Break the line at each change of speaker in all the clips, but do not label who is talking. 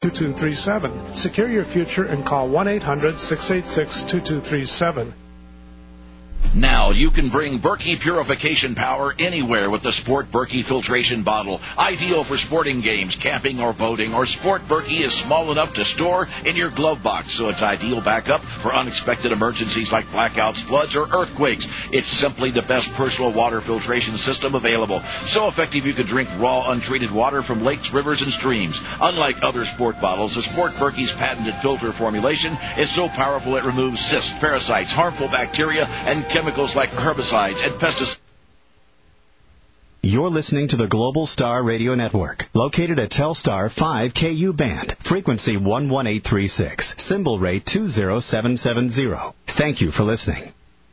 2237. Secure your future and call 1-800-686-2237.
Now you can bring Berkey purification power anywhere with the Sport Berkey filtration bottle. Ideal for sporting games, camping, or boating. Or Sport Berkey is small enough to store in your glove box, so it's ideal backup for unexpected emergencies like blackouts, floods, or earthquakes. It's simply the best personal water filtration system available. So effective you can drink raw, untreated water from lakes, rivers, and streams. Unlike other Sport bottles, the Sport Berkey's patented filter formulation is so powerful it removes cysts, parasites, harmful bacteria, and chemicals like herbicides and pesticides.
You're listening to the Global Star Radio Network, located at Telstar 5 KU band, frequency 11836, symbol rate 20770. Thank you for listening.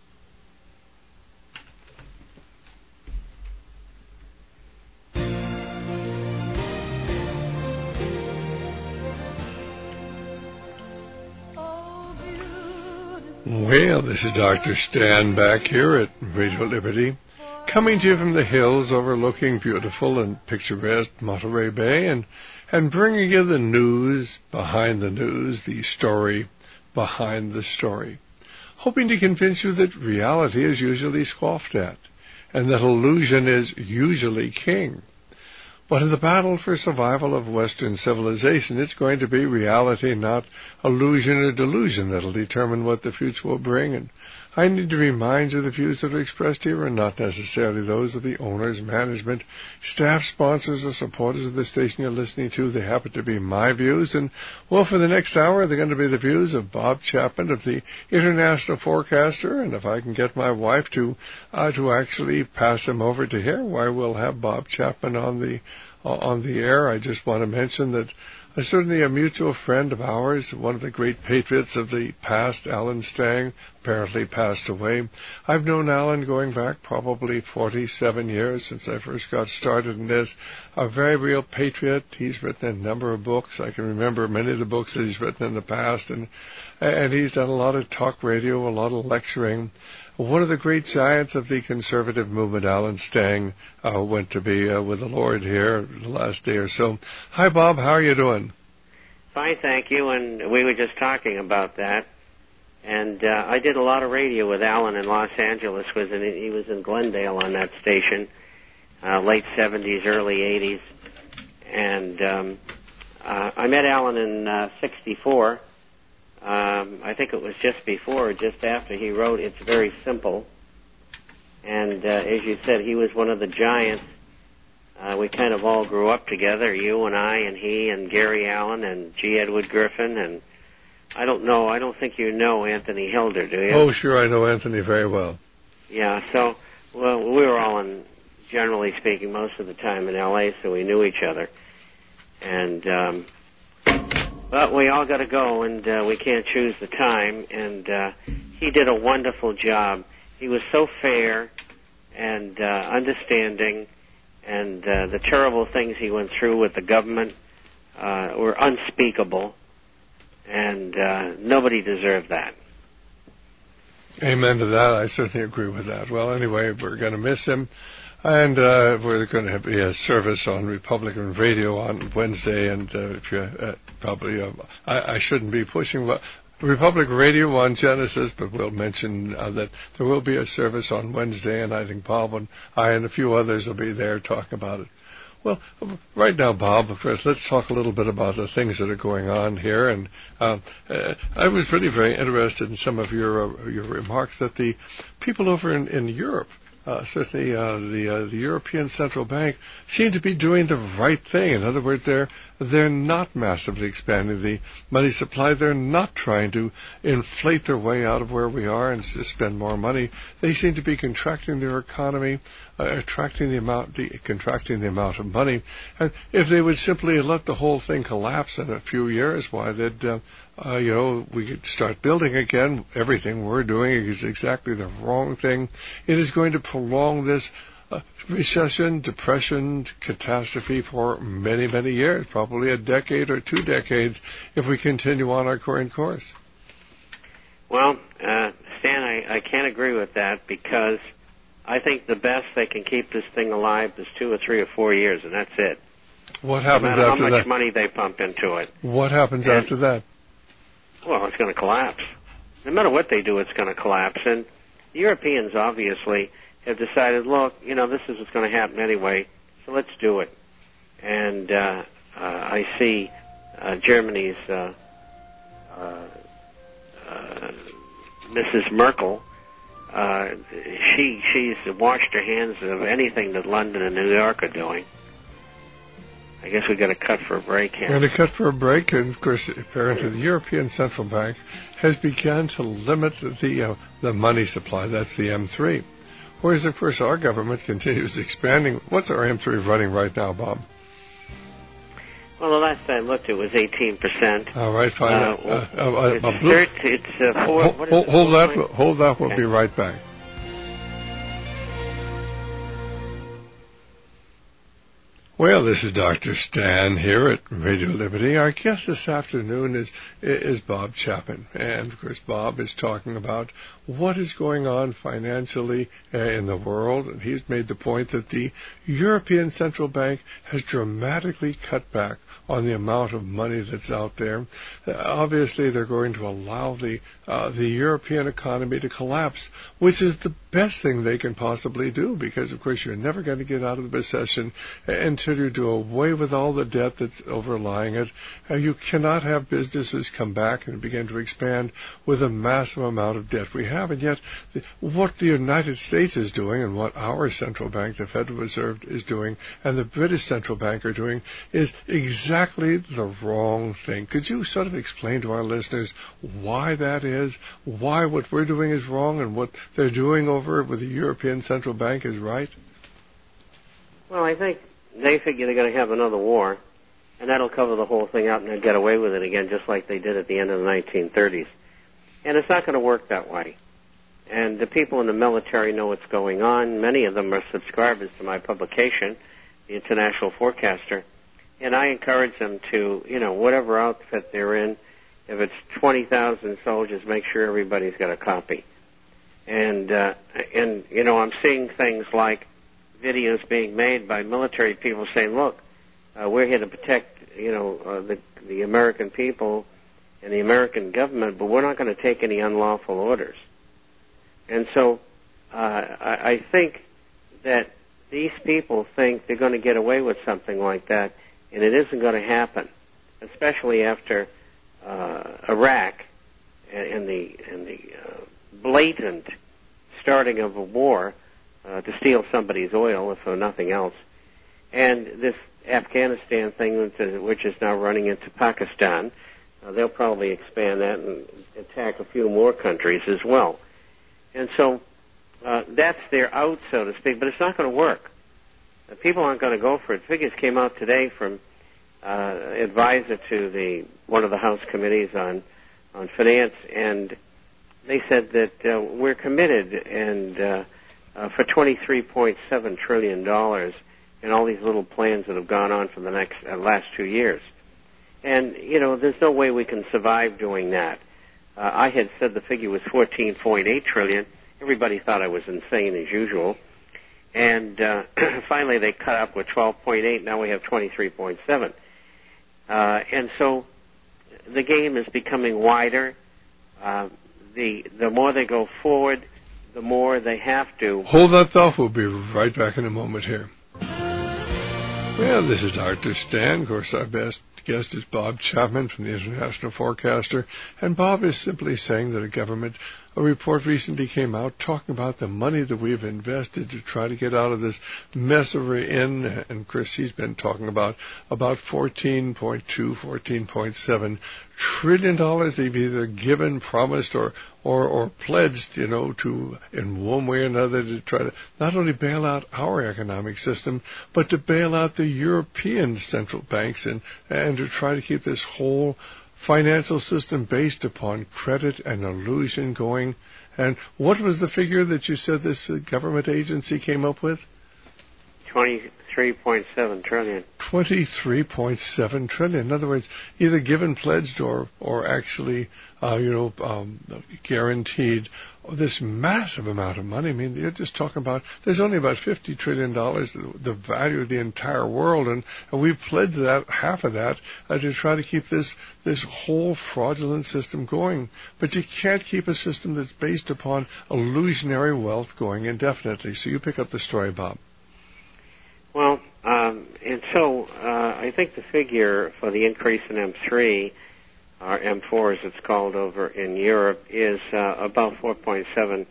Well, this is Dr. Stan back here at Radio Liberty, coming to you from the hills overlooking beautiful and picturesque Monterey Bay, and bringing you the news behind the news, the story behind the story, hoping to convince you that reality is usually scoffed at, and that illusion is usually king. But in the battle for survival of Western civilization, it's going to be reality, not illusion or delusion, that'll determine what the future will bring. And I need to remind you the views that are expressed here are not necessarily those of the owners, management, staff, sponsors, or supporters of the station you're listening to. They happen to be my views. And, well, for the next hour, they're going to be the views of Bob Chapman of the International Forecaster. And if I can get my wife to actually pass him over to here, why, we'll have Bob Chapman on the air. I just want to mention that certainly a mutual friend of ours, one of the great patriots of the past, Alan Stang, apparently passed away. I've known Alan going back probably 47 years since I first got started in this. A very real patriot. He's written a number of books. I can remember many of the books that he's written in the past, and he's done a lot of talk radio, a lot of lecturing. One of the great giants of the conservative movement, Alan Stang, went to be with the Lord here the last day or so. Hi, Bob. How are you doing?
Fine, thank you. And we were just talking about that. And I did a lot of radio with Alan in Los Angeles. He was in Glendale on that station, late 70s, early 80s. And I met Alan in 64. I think it was just before or just after he wrote It's Very Simple. And as you said, he was one of the giants. We kind of all grew up together, you and I and he and Gary Allen and G. Edward Griffin. And I don't think you know Anthony Hilder, do you?
Oh, sure, I know Anthony very well.
Yeah, so, well, we were all generally speaking, most of the time in L.A., so we knew each other. And but we all got to go, and we can't choose the time. And he did a wonderful job. He was so fair and understanding, and the terrible things he went through with the government were unspeakable, and nobody deserved that.
Amen to that. I certainly agree with that. Well, anyway, we're going to miss him. And we're going to be a service on Republican Radio on Wednesday, and if you probably, I shouldn't be pushing Republic Radio on Genesis, but we'll mention that there will be a service on Wednesday, and I think Bob and I and a few others will be there talking about it. Well, right now, Bob, of course, let's talk a little bit about the things that are going on here. And I was really very interested in some of your remarks that the people over in Europe, certainly the European Central Bank, seem to be doing the right thing. In other words, they're not massively expanding the money supply. They're not trying to inflate their way out of where we are and to spend more money. They seem to be contracting their economy, contracting the amount of money. And if they would simply let the whole thing collapse in a few years, why, they'd we could start building again. Everything we're doing is exactly the wrong thing. It is going to prolong this recession, depression, catastrophe for many, many years, probably a decade or 2 decades, if we continue on our current course.
Well, Stan, I can't agree with that, because I think the best they can keep this thing alive is 2 or 3 or 4 years, and that's it.
What happens
no matter
after
how much
that?
money they pump into it.
What happens after that?
Well, it's going to collapse. No matter what they do, it's going to collapse. And the Europeans obviously have decided, look, this is what's going to happen anyway, so let's do it. And I see Germany's Mrs. Merkel. She's washed her hands of anything that London and New York are doing. I guess we've got to cut for a break here.
We're going to cut for a break, and of course, apparently, the European Central Bank has begun to limit the money supply. That's the M3. Whereas, of course, our government continues expanding. What's our M3 running right now, Bob?
Well, the last I looked, it was 18%.
All right, fine. Hold that. We'll be right back. Well, this is Dr. Stan here at Radio Liberty. Our guest this afternoon is Bob Chapman. And, of course, Bob is talking about what is going on financially in the world. And he's made the point that the European Central Bank has dramatically cut back on the amount of money that's out there. Obviously, they're going to allow the European economy to collapse, which is the best thing they can possibly do, because, of course, you're never going to get out of the recession until you do away with all the debt that's overlying it. You cannot have businesses come back and begin to expand with a massive amount of debt we have. And yet, what the United States is doing and what our central bank, the Federal Reserve, is doing, and the British Central Bank are doing, is exactly the wrong thing. Could you sort of explain to our listeners why that is, why what we're doing is wrong and what they're doing over with the European Central Bank is right?
Well, I think they figure they're going to have another war, and that'll cover the whole thing out, and they'll get away with it again, just like they did at the end of the 1930s. And it's not going to work that way. And the people in the military know what's going on. Many of them are subscribers to my publication, the International Forecaster. And I encourage them to, whatever outfit they're in, if it's 20,000 soldiers, make sure everybody's got a copy. And I'm seeing things like videos being made by military people saying, look, we're here to protect, the American people and the American government, but we're not going to take any unlawful orders. And so I think that these people think they're going to get away with something like that, and it isn't going to happen, especially after Iraq and the blatant starting of a war to steal somebody's oil, if for nothing else, and this Afghanistan thing, which is now running into Pakistan. They'll probably expand that and attack a few more countries as well. And so that's their out, so to speak, but it's not going to work. People aren't going to go for it. Figures came out today from advisor to one of the House committees on finance, and they said that we're committed and for $23.7 trillion in all these little plans that have gone on for the last 2 years. And, there's no way we can survive doing that. I had said the figure was $14.8 trillion. Everybody thought I was insane as usual. And finally they cut up with 12.8. Now we have 23.7. And so the game is becoming wider. The more they go forward, the more they have to.
Hold that thought. We'll be right back in a moment here. Well, this is Dr. Stan. Of course, our best guest is Bob Chapman from the International Forecaster. And Bob is simply saying that a report recently came out talking about the money that we've invested to try to get out of this mess we're in. And, of course, he's been talking about $14.2, $14.7 trillion they've either given, promised, or pledged, to, in one way or another, to try to not only bail out our economic system, but to bail out the European central banks and to try to keep this whole financial system based upon credit and illusion going. And what was the figure that you said this government agency came up with?
$23.7 trillion.
23.7 trillion. In other words, either given, pledged, or actually, guaranteed this massive amount of money. I mean, you're just talking about, there's only about $50 trillion, the value of the entire world, and we've pledged that, half of that, to try to keep this whole fraudulent system going. But you can't keep a system that's based upon illusionary wealth going indefinitely. So you pick up the story, Bob.
Well, I think the figure for the increase in M3, or M4 as it's called over in Europe, is about 4.7%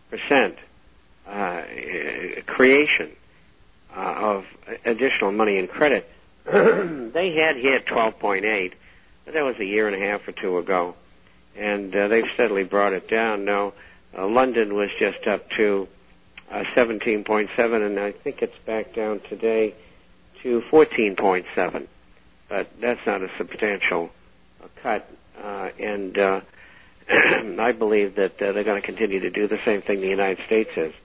creation of additional money and credit. They had hit 12.8, but that was a year and a half or two ago, and they've steadily brought it down. Now, London was just up to 17.7, and I think it's back down today to 14.7. But that's not a substantial cut, and I believe that they're going to continue to do the same thing the United States is.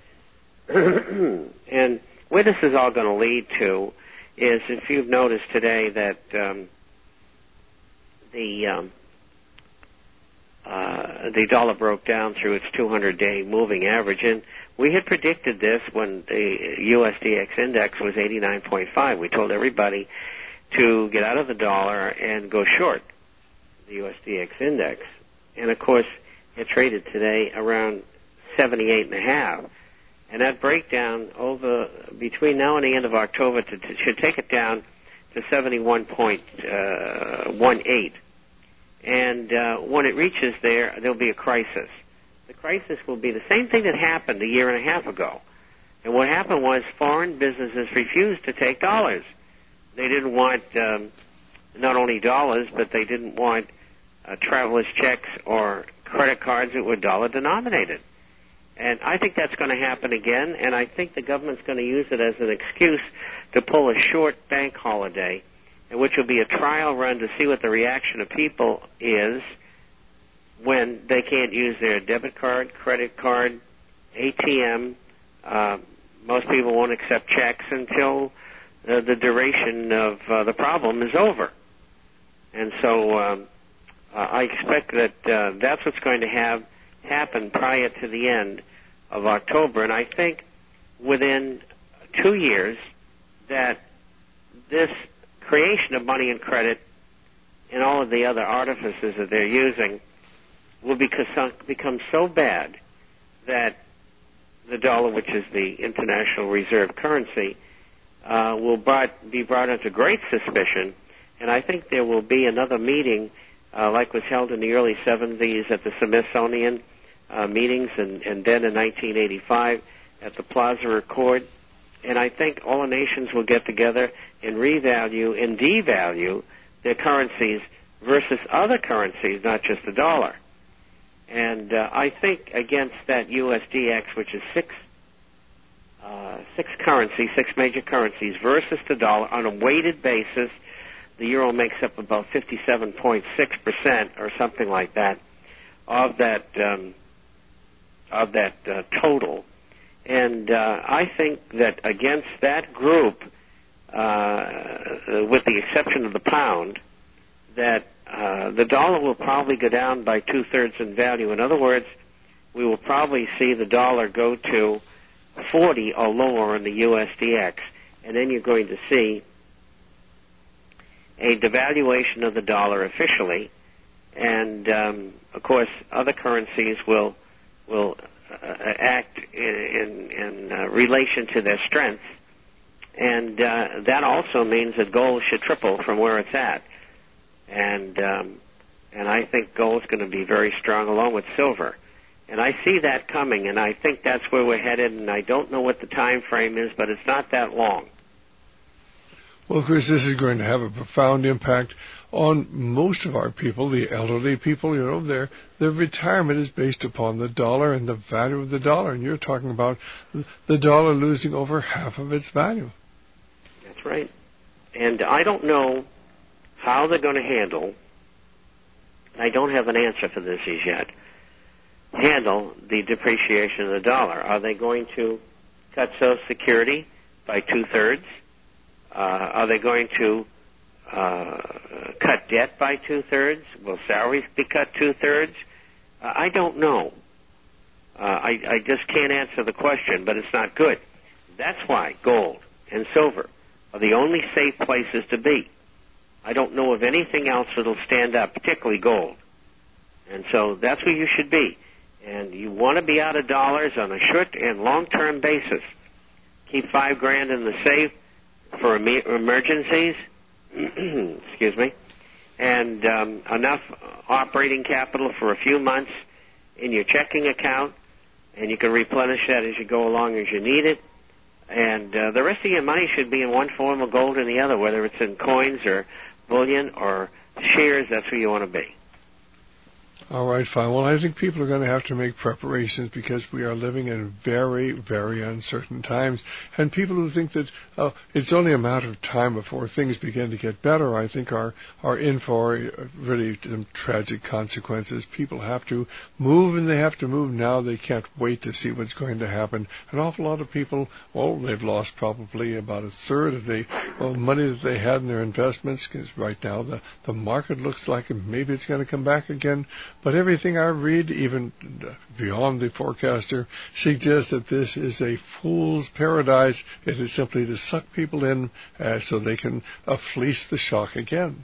And where this is all going to lead to is, if you've noticed today that the dollar broke down through its 200-day moving average, and we had predicted this when the USDX index was 89.5. We told everybody to get out of the dollar and go short the USDX index. And, of course, it traded today around 78.5. And that breakdown over between now and the end of October should take it down to 71.18. And when it reaches there, there'll be a crisis. The crisis will be the same thing that happened a year and a half ago. And what happened was foreign businesses refused to take dollars. They didn't want not only dollars, but they didn't want traveler's checks or credit cards that were dollar denominated. And I think that's going to happen again, and I think the government's going to use it as an excuse to pull a short bank holiday, which will be a trial run to see what the reaction of people is when they can't use their debit card, credit card, ATM. Most people won't accept checks until the duration of the problem is over. And so I expect that that's what's going to happen prior to the end of October. And I think within 2 years that this creation of money and credit and all of the other artifices that they're using will become so bad that the dollar, which is the international reserve currency, will be brought into great suspicion. And I think there will be another meeting like was held in the early 70s at the Smithsonian meetings, and then in 1985 at the Plaza Accord. And I think all the nations will get together and revalue and devalue their currencies versus other currencies, not just the dollar. And I think against that USDX, which is six major currencies versus the dollar on a weighted basis, the euro makes up about 57.6% or something like that of that total. And I think that against that group, with the exception of the pound, that the dollar will probably go down by 2/3 in value. In other words, we will probably see the dollar go to 40 or lower in the USDX, and then you're going to see a devaluation of the dollar officially, and of course other currencies will act in relation to their strength, and that also means that gold should triple from where it's at, and I think gold's going to be very strong along with silver, and I see that coming, and I think that's where we're headed, and I don't know what the time frame is, but it's not that long.
Well, Chris, this is going to have a profound impact on most of our people, the elderly people. You know, their retirement is based upon the dollar and the value of the dollar. And you're talking about the dollar losing over half of its value.
That's right. And I don't know how they're going to handle, I don't have an answer for this as yet, handle the depreciation of the dollar. Are they going to cut Social Security by 2/3? Are they going to cut debt by 2/3? Will salaries be cut 2/3? I don't know. I just can't answer the question, but it's not good. That's why gold and silver are the only safe places to be. I don't know of anything else that'll stand up, particularly gold. And so that's where you should be. And you want to be out of dollars on a short and long-term basis. Keep $5,000 in the safe for emergencies. Excuse me. And enough operating capital for a few months in your checking account, and you can replenish that as you go along as you need it. And the rest of your money should be in one form of gold or the other, whether it's in coins or bullion or shares. That's where you want to be.
All right, fine. Well, I think people are going to have to make preparations because we are living in very, very uncertain times. And people who think that it's only a matter of time before things begin to get better, I think are in for really tragic consequences. People have to move, and they have to move now. They can't wait to see what's going to happen. An awful lot of people, they've lost probably about a third of the money that they had in their investments, because right now the market looks like maybe it's going to come back again. But everything I read, even beyond the forecaster, suggests that this is a fool's paradise. It is simply to suck people in so they can fleece the flock again.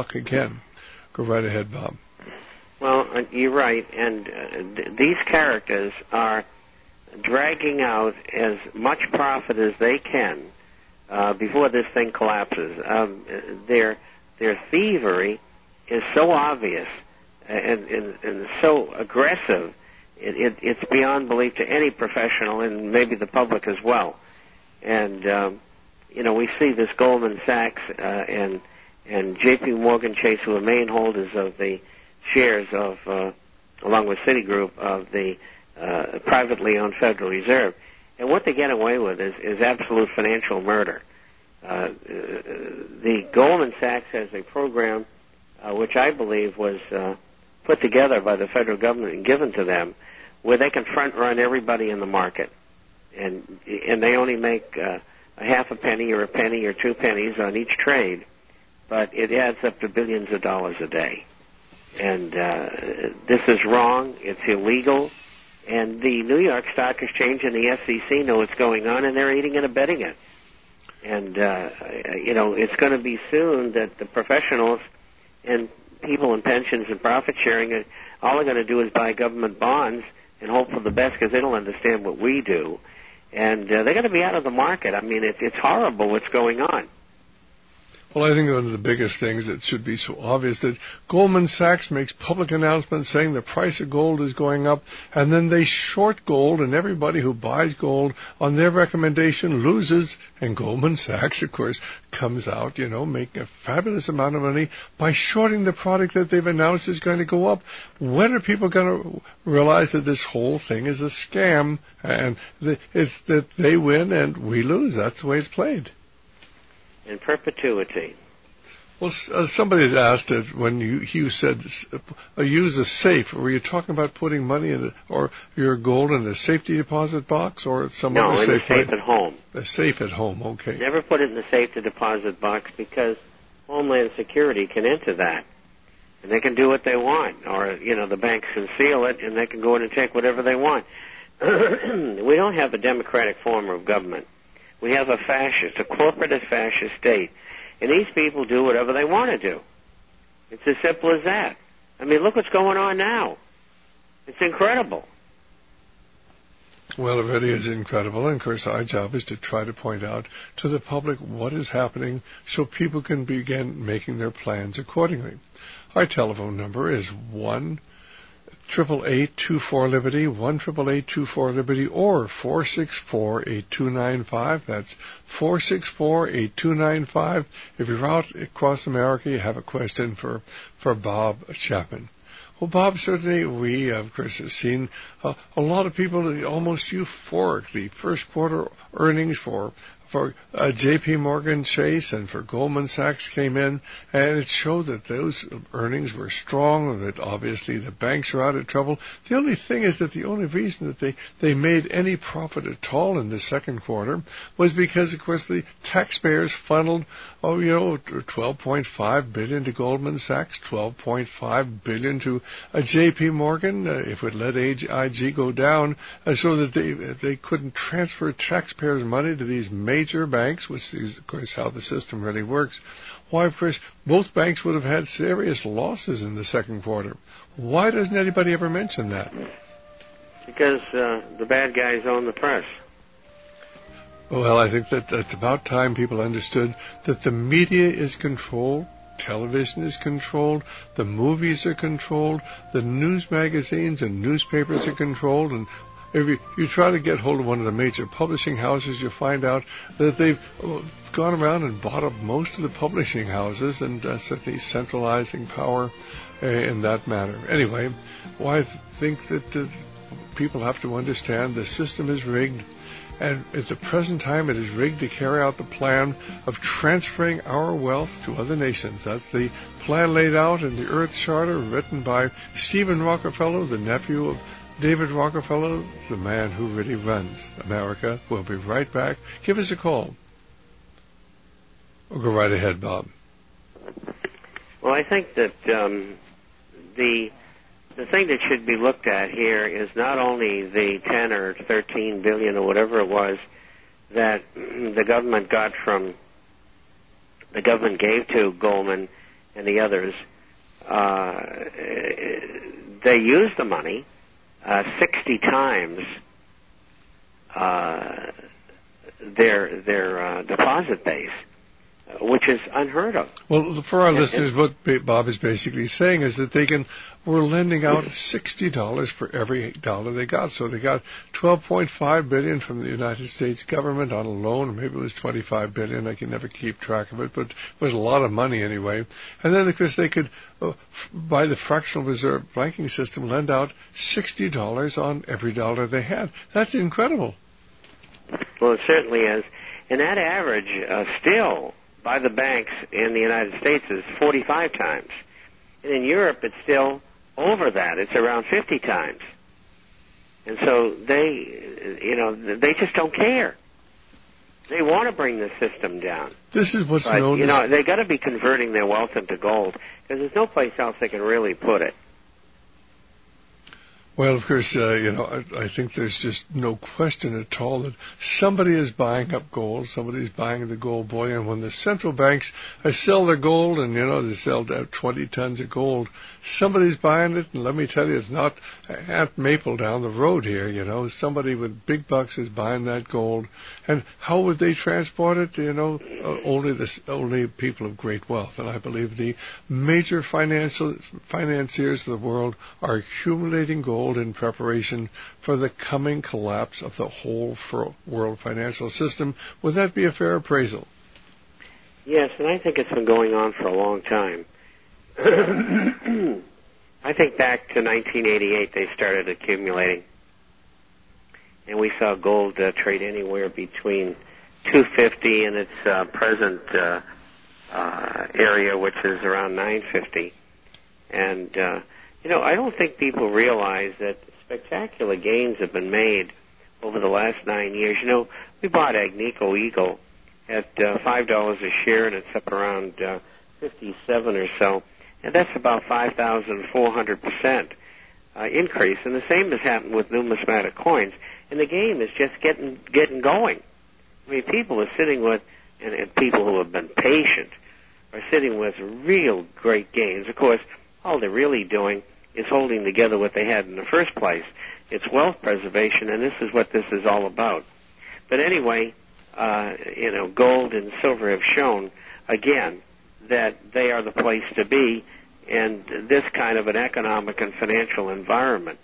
Go right ahead, Bob.
Well, you're right. And these characters are dragging out as much profit as they can before this thing collapses. Their thievery is so obvious and so aggressive, it's beyond belief to any professional and maybe the public as well. And we see this Goldman Sachs and J.P. Morgan Chase, who are main holders of the shares of, along with Citigroup, of the privately owned Federal Reserve. And what they get away with is absolute financial murder. The Goldman Sachs has a program which I believe was put together by the federal government and given to them, where they can front run everybody in the market, and they only make a half a penny or a penny or 2 pennies on each trade, but it adds up to billions of dollars a day. And this is wrong. It's illegal. And the New York Stock Exchange and the SEC know what's going on, and they're aiding and abetting it. And it's going to be soon that the professionals and people in pensions and profit sharing, all they're going to do is buy government bonds and hope for the best, because they don't understand what we do. And they're going to be out of the market. I mean, it's horrible what's going on.
Well, I think one of the biggest things that should be so obvious that Goldman Sachs makes public announcements saying the price of gold is going up, and then they short gold, and everybody who buys gold on their recommendation loses. And Goldman Sachs, of course, comes out, making a fabulous amount of money by shorting the product that they've announced is going to go up. When are people going to realize that this whole thing is a scam, and it's that they win and we lose? That's the way it's played.
In perpetuity.
Well, somebody had asked it when you said use a safe. Were you talking about putting money in or your gold in a safety deposit box or some other safe?
No, in a safe at home.
A safe at home, okay.
Never put it in the safety deposit box, because Homeland Security can enter that. And they can do what they want. Or, the banks can seal it, and they can go in and take whatever they want. We don't have a democratic form of government. We have a corporatist fascist state. And these people do whatever they want to do. It's as simple as that. I mean, look what's going on now. It's incredible.
Well, it really is incredible. And, of course, our job is to try to point out to the public what is happening so people can begin making their plans accordingly. Our telephone number is 1-888-24-LIBERTY, 1-888-24-LIBERTY, or 464-8295. That's 464-8295. If you're out across America, you have a question for Bob Chapman. Well, Bob, certainly we, of course, have seen a lot of people almost euphoric. The first quarter earnings for for J.P. Morgan Chase and for Goldman Sachs came in, and it showed that those earnings were strong, and that obviously the banks are out of trouble. The only thing is that the only reason that they made any profit at all in the second quarter was because, of course, the taxpayers funneled, $12.5 billion to Goldman Sachs, $12.5 billion to J.P. Morgan, if it let IG go down, so that they couldn't transfer taxpayers' money to these major banks, which is, of course, how the system really works. Why, of course, both banks would have had serious losses in the second quarter. Why doesn't anybody ever mention that?
Because the bad guys own the press.
Well, I think that it's about time people understood that the media is controlled, television is controlled, the movies are controlled, the news magazines and newspapers are controlled, and if you try to get hold of one of the major publishing houses, you'll find out that they've gone around and bought up most of the publishing houses, and certainly centralizing power in that manner. Anyway, I think that people have to understand the system is rigged, and at the present time it is rigged to carry out the plan of transferring our wealth to other nations. That's the plan laid out in the Earth Charter, written by Stephen Rockefeller, the nephew of David Rockefeller, the man who really runs America. We'll be right back. Give us a call. Or go right ahead, Bob.
Well, I think that the thing that should be looked at here is not only the 10 or 13 billion or whatever it was that the government gave to Goldman and the others. They used the money 60 times their deposit base, which is unheard of.
Well, for our listeners, what Bob is basically saying is that we're lending out $60 for every dollar they got. So they got $12.5 billion from the United States government on a loan. Maybe it was $25 billion. I can never keep track of it, but it was a lot of money anyway. And then, of course, they could, by the fractional reserve banking system, lend out $60 on every dollar they had. That's incredible.
Well, it certainly is. And that average still by the banks in the United States is 45 times. And in Europe, it's still over that. It's around 50 times. And so they just don't care. They want to bring the system down.
This is what's known as...
they got to be converting their wealth into gold, because there's no place else they can really put it.
Well, of course, I think there's just no question at all that somebody is buying up gold. Somebody's buying the gold bullion. When the central banks sell their gold, and, they sell 20 tons of gold, somebody's buying it. And let me tell you, it's not Aunt Maple down the road here, Somebody with big bucks is buying that gold. And how would they transport it? Only people of great wealth. And I believe the major financiers of the world are accumulating gold in preparation for the coming collapse of the whole world financial system. Would that be a fair appraisal?
Yes, and I think it's been going on for a long time. I think back to 1988 they started accumulating, and we saw gold trade anywhere between $250 and its present area, which is around $950. And I don't think people realize that spectacular gains have been made over the last 9 years. We bought Agnico Eagle at $5 a share, and it's up around 57 or so, and that's about 5,400% increase. And the same has happened with numismatic coins, and the game is just getting going. I mean, people are sitting with, and people who have been patient are sitting with real great gains. Of course, all they're really doing is holding together what they had in the first place. It's wealth preservation, and this is what this is all about. But anyway, gold and silver have shown, again, that they are the place to be in this kind of an economic and financial environment.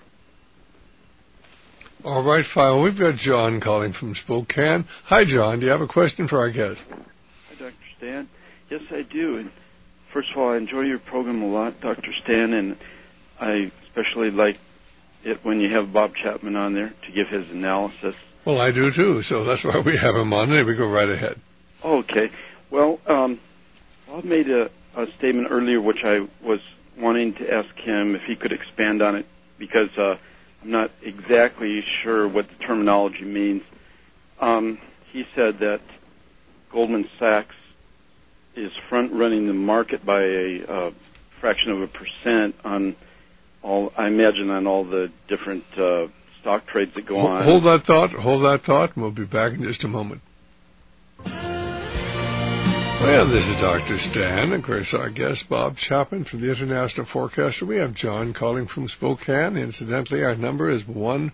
All right, fine. We've got John calling from Spokane. Hi, John. Do you have a question for our guest?
Hi, Dr. Stan. Yes, I do. And first of all, I enjoy your program a lot, Dr. Stan, and I especially like it when you have Bob Chapman on there to give his analysis.
Well, I do too, so that's why we have him on, and we go right ahead.
Okay. Well, Bob made a statement earlier which I was wanting to ask him if he could expand on it, because I'm not exactly sure what the terminology means. He said that Goldman Sachs is front-running the market by a fraction of a percent on all, I imagine, on all the different stock trades that go on.
Hold that thought, and we'll be back in just a moment. Well, this is Dr. Stan. Of course, our guest, Bob Chapman from the International Forecaster. We have John calling from Spokane. Incidentally, our number is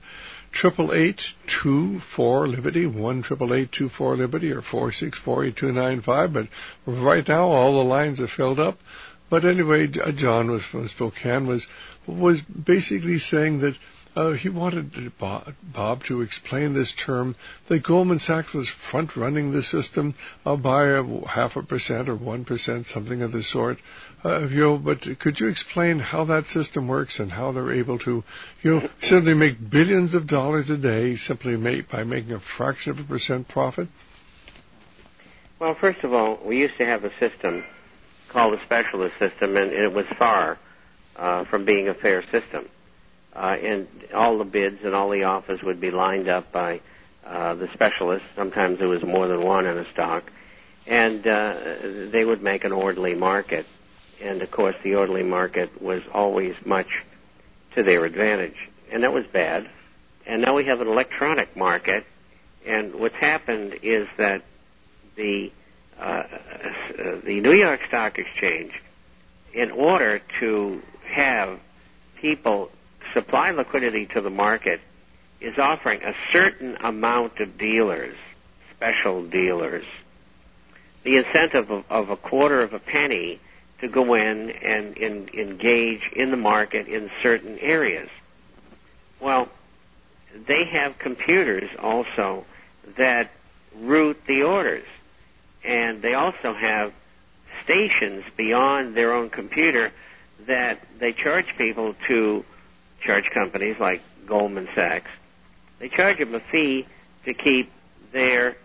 1-888-24-LIBERTY, 1-888-24-LIBERTY, or 464-8295. But right now, all the lines are filled up. But anyway, John was from Spokane, was basically saying that he wanted Bob to explain this term, that Goldman Sachs was front-running the system by 0.5% or 1%, something of the sort. But could you explain how that system works and how they're able to, simply make billions of dollars a day simply by making a fraction of a percent profit?
Well, first of all, we used to have a system called a specialist system, and it was far from being a fair system. And all the bids and all the offers would be lined up by the specialists. Sometimes there was more than one in a stock. And they would make an orderly market. And, of course, the orderly market was always much to their advantage. And that was bad. And now we have an electronic market. And what's happened is that the New York Stock Exchange, in order to have people supply liquidity to the market, is offering a certain amount of dealers, special dealers, the incentive of a quarter of a penny to go in and engage in the market in certain areas. Well, they have computers also that route the orders, and they also have stations beyond their own computer that they charge people to, charge companies like Goldman Sachs. They charge them a fee to keep their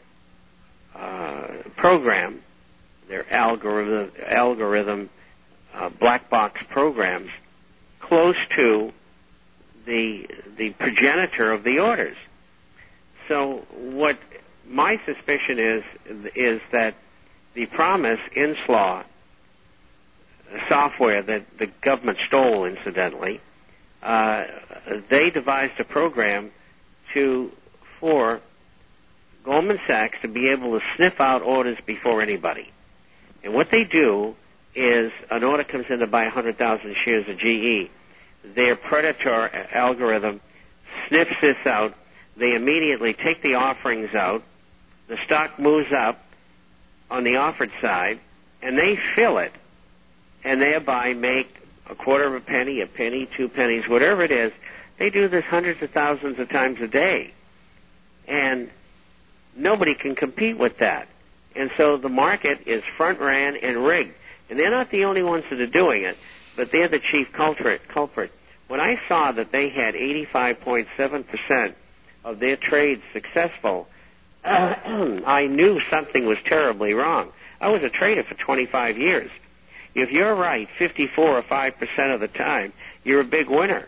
program, their algorithm black box programs close to the progenitor of the orders. So what my suspicion is that the promise InSlaw software that the government stole, incidentally, they devised a program for Goldman Sachs to be able to sniff out orders before anybody. And what they do is an order comes in to buy 100,000 shares of GE. Their predator algorithm sniffs this out. They immediately take the offerings out. The stock moves up on the offered side, and they fill it, and thereby make a quarter of a penny, 2 pennies, whatever it is. They do this hundreds of thousands of times a day. And nobody can compete with that. And so the market is front-ran and rigged. And they're not the only ones that are doing it, but they're the chief culprit. When I saw that they had 85.7% of their trades successful, I knew something was terribly wrong. I was a trader for 25 years. If you're right 54 or 5% of the time, you're a big winner.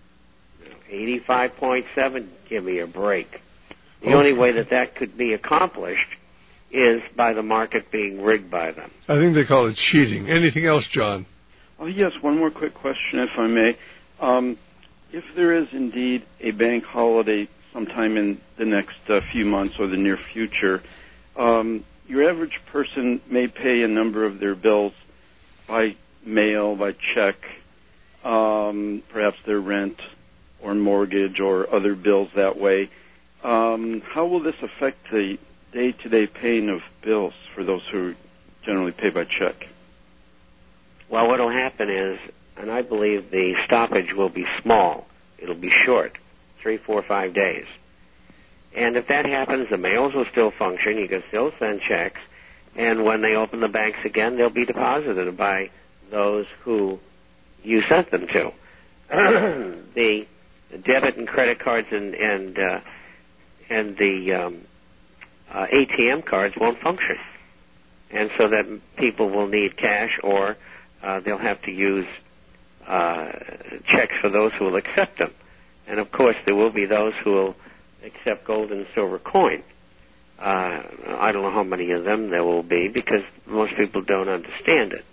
85.7, give me a break. The only way that could be accomplished is by the market being rigged by them.
I think they call it cheating. Anything else, John?
Oh, yes, one more quick question, if I may. If there is indeed a bank holiday sometime in the next few months or the near future, your average person may pay a number of their bills by mail, by check, perhaps their rent or mortgage or other bills that way. How will this affect the day-to-day paying of bills for those who generally pay by check?
Well, what will happen is, and I believe the stoppage will be small. It'll be short, 3, 4, 5 days. And if that happens, the mails will still function. You can still send checks. And when they open the banks again, they'll be deposited by those who you sent them to. The debit and credit cards and the ATM cards won't function. And so that people will need cash, or they'll have to use checks for those who will accept them. And, of course, there will be those who will accept gold and silver coin. I don't know how many of them there will be, because most people don't understand it.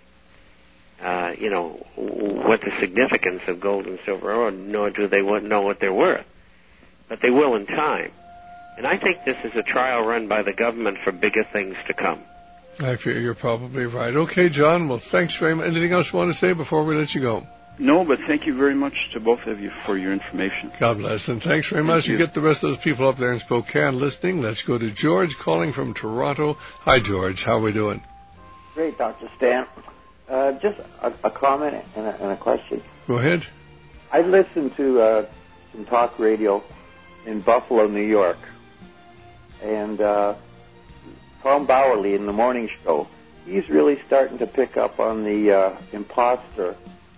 What the significance of gold and silver are, nor do they know what they're worth. But they will in time. And I think this is a trial run by the government for bigger things to come.
I fear you're probably right. Okay, John, well, thanks very much. Anything else you want to say before we let you go?
No, but thank you very much to both of you for your information.
God bless, and thanks very much. You get the rest of those people up there in Spokane listening. Let's go to George calling from Toronto. Hi, George. How are we doing?
Great, Dr. Stan. Just a comment and a question.
Go ahead.
I listened to some talk radio in Buffalo, New York, and Tom Bowerly in the morning show, he's really starting to pick up on the imposter,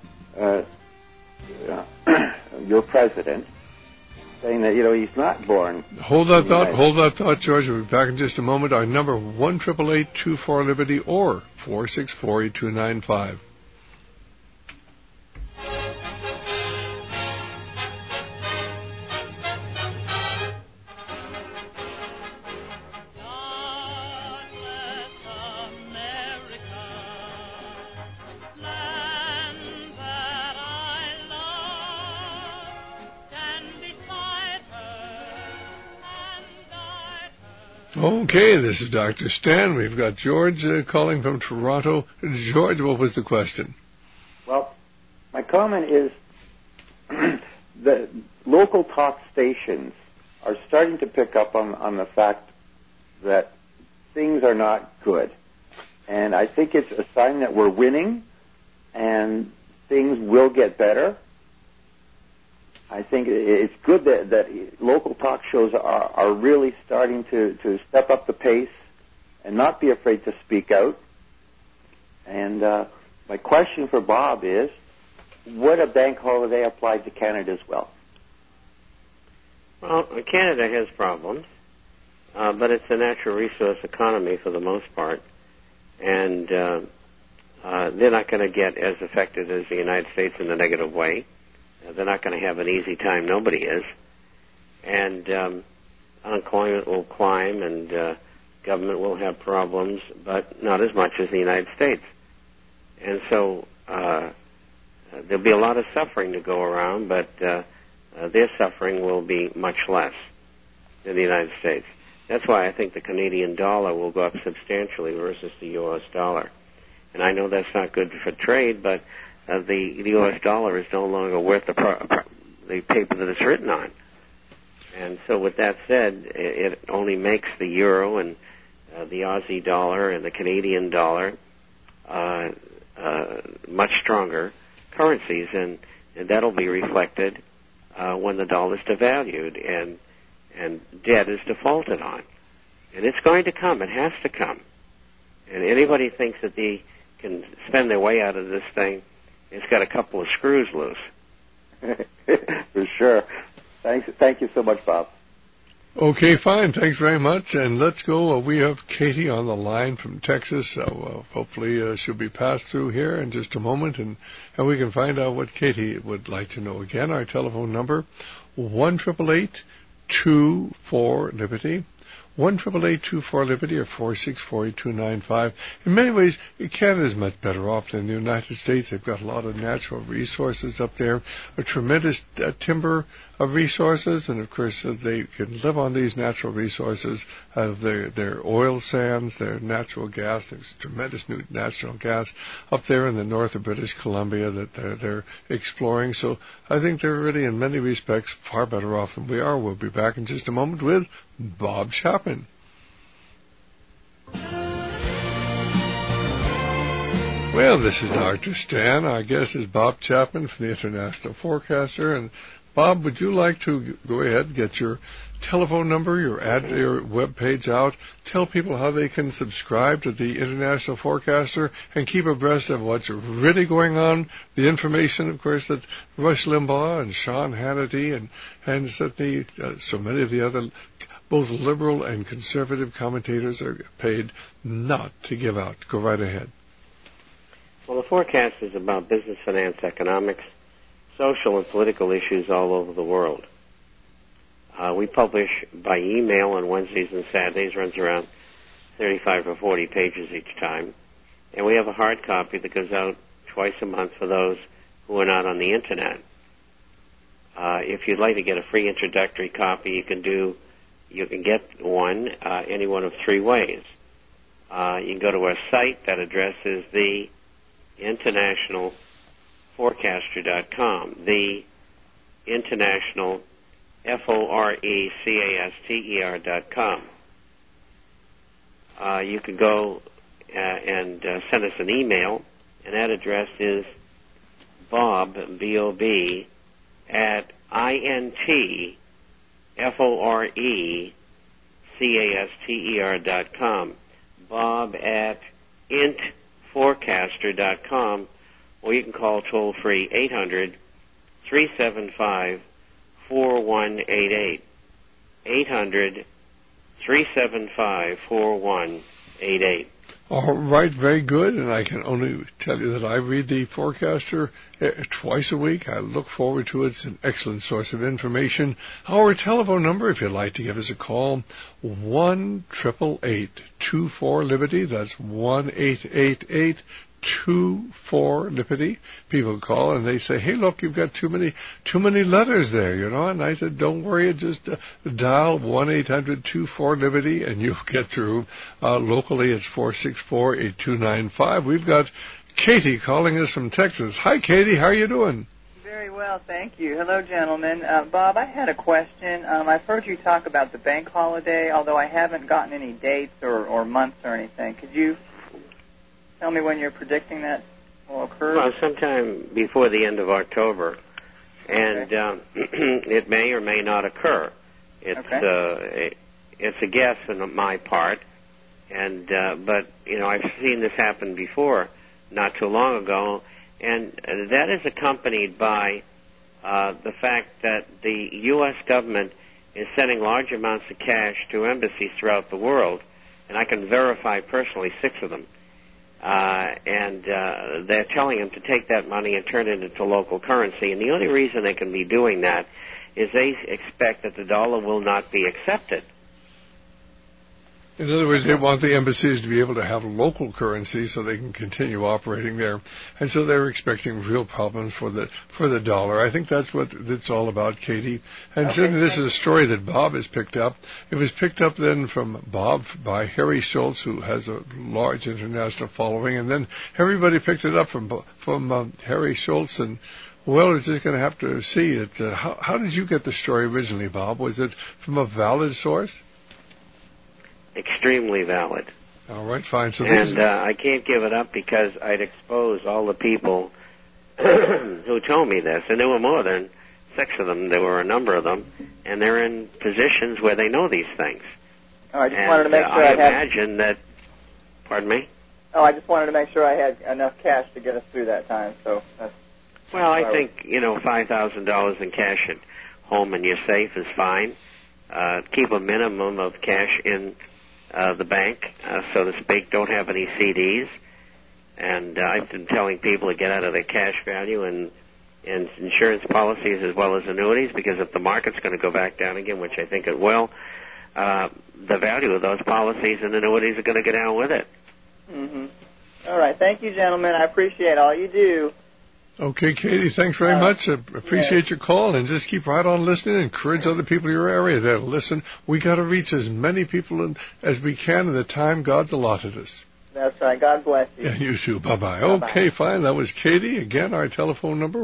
your president, saying that, he's not born.
Hold that thought, George. We'll be back in just a moment. Our number, 1-888-24-LIBERTY or 464-8295. Okay, this is Dr. Stan. We've got George calling from Toronto. George, what was the question?
Well, my comment is the local talk stations are starting to pick up on the fact that things are not good. And I think it's a sign that we're winning and things will get better. I think it's good that local talk shows are really starting to step up the pace and not be afraid to speak out. And my question for Bob is, would a bank holiday apply to Canada as well?
Well, Canada has problems, but it's a natural resource economy for the most part. And they're not going to get as affected as the United States in a negative way. They're not going to have an easy time. Nobody is. And unemployment will climb, and government will have problems, but not as much as the United States. And so there'll be a lot of suffering to go around, but their suffering will be much less than the United States. That's why I think the Canadian dollar will go up substantially versus the U.S. dollar. And I know that's not good for trade, but the U.S. dollar is no longer worth the paper that it's written on. And so with that said, it only makes the euro and the Aussie dollar and the Canadian dollar much stronger currencies, and that'll be reflected when the dollar is devalued and debt is defaulted on. And it's going to come. It has to come. And anybody thinks that they can spend their way out of this thing, it's got a couple of screws loose.
For sure. Thank you so much, Bob.
Okay, fine. Thanks very much. And let's go. We have Katie on the line from Texas. So hopefully she'll be passed through here in just a moment, and we can find out what Katie would like to know. Again, our telephone number, 1-888-24-LIBERTY. 1-888-24-LIBERTY or 464-8295. In many ways, Canada is much better off than the United States. They've got a lot of natural resources up there, a tremendous timber of resources, and of course they can live on these natural resources of their oil sands, their natural gas. There's tremendous new natural gas up there in the north of British Columbia that they're exploring. So I think they're really, in many respects, far better off than we are. We'll be back in just a moment with Bob Chapman. Well, this is Dr. Stan. Our guest is Bob Chapman from the International Forecaster. And Bob, would you like to go ahead and get your telephone number, your web page out, tell people how they can subscribe to the International Forecaster and keep abreast of what's really going on, the information, of course, that Rush Limbaugh and Sean Hannity and certainly so many of the other both liberal and conservative commentators are paid not to give out. Go right ahead.
Well, the forecast is about business, finance, economics, social and political issues all over the world. We publish by email on Wednesdays and Saturdays, runs around 35 or 40 pages each time. And we have a hard copy that goes out twice a month for those who are not on the Internet. If you'd like to get a free introductory copy, you can get one any one of three ways. You can go to our site. That address is theinternationalforecaster.com. The International FORECASTER.com. You can go and send us an email, and that address is Bob, B-O-B, at INTFORECASTER.com. Bob at intforecaster.com, or you can call toll-free 800-375-4188. 800-375-4188.
All right, very good. And I can only tell you that I read the Forecaster twice a week. I look forward to it. It's an excellent source of information. Our telephone number, if you'd like to give us a call, 1-888-24-LIBERTY. That's 1-888-24-LIBERTY. People call and they say, hey, look, you've got too many letters there, you know. And I said, don't worry, just dial 1-800-24-LIBERTY and you'll get through. Locally, it's 464-8295. We've got Katie calling us from Texas. Hi, Katie. How are you doing?
Very well, thank you. Hello, gentlemen. Bob, I had a question. I've heard you talk about the bank holiday, although I haven't gotten any dates or months or anything. Could you tell me when you're predicting that will occur?
Well, sometime before the end of October, and it may or may not occur. It's a guess on my part, and but you know I've seen this happen before, not too long ago, and that is accompanied by the fact that the U.S. government is sending large amounts of cash to embassies throughout the world, and I can verify personally 6 of them. And they're telling them to take that money and turn it into local currency. And the only reason they can be doing that is they expect that the dollar will not be accepted.
In other words, they want the embassies to be able to have local currency so they can continue operating there. And so they're expecting real problems for the dollar. I think that's what it's all about, Katie. And certainly this is a story that Bob has picked up. It was picked up then from Bob by Harry Schultz, who has a large international following. And then everybody picked it up from Harry Schultz. And, well, we're just going to have to see it. How did you get the story originally, Bob? Was it from a valid source?
Extremely valid.
All right, fine. So
I can't give it up because I'd expose all the people who told me this, and there were more than 6 of them. There were a number of them, and they're in positions where they know these things.
Oh, I just wanted to make sure
I imagine that. Pardon me?
Oh, I just wanted to make sure I had enough cash to get us through that time. So that's.
Well, I think $5,000 in cash at home in your safe is fine. Keep a minimum of cash in the bank, so to speak. Don't have any CDs. And I've been telling people to get out of their cash value and insurance policies as well as annuities, because if the market's going to go back down again, which I think it will, the value of those policies and annuities are going to go down with it.
Mm-hmm. All right. Thank you, gentlemen. I appreciate all you do.
Okay, Katie, thanks very much. I appreciate your call, and just keep right on listening and encourage other people in your area to listen. We got to reach as many people as we can in the time God's allotted us.
That's right. God bless you.
Yeah, you too. Bye-bye. Okay, fine. That was Katie. Again, our telephone number,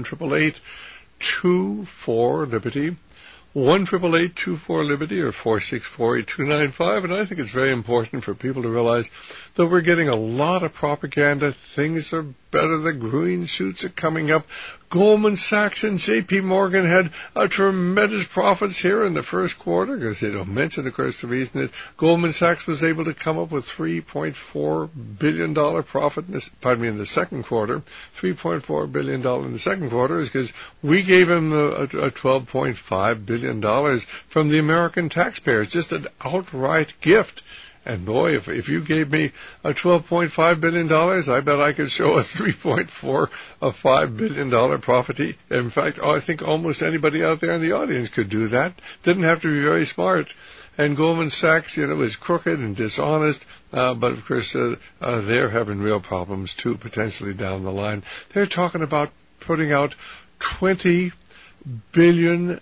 1-888-24-LIBERTY. 1-888-24-LIBERTY or 464-8295. And I think it's very important for people to realize that we're getting a lot of propaganda. Things are better. The green shoots are coming up. Goldman Sachs and J.P. Morgan had tremendous profits here in the first quarter, because they don't mention, of course, the reason that Goldman Sachs was able to come up with $3.4 billion profit in the second quarter. $3.4 billion in the second quarter is because we gave them a $12.5 billion from the American taxpayers, just an outright gift. And boy, if you gave me a $12.5 billion, I bet I could show a $3.45 billion profit. In fact, I think almost anybody out there in the audience could do that. Didn't have to be very smart. And Goldman Sachs, is crooked and dishonest, but of course they're having real problems too, potentially down the line. They're talking about putting out $20 billion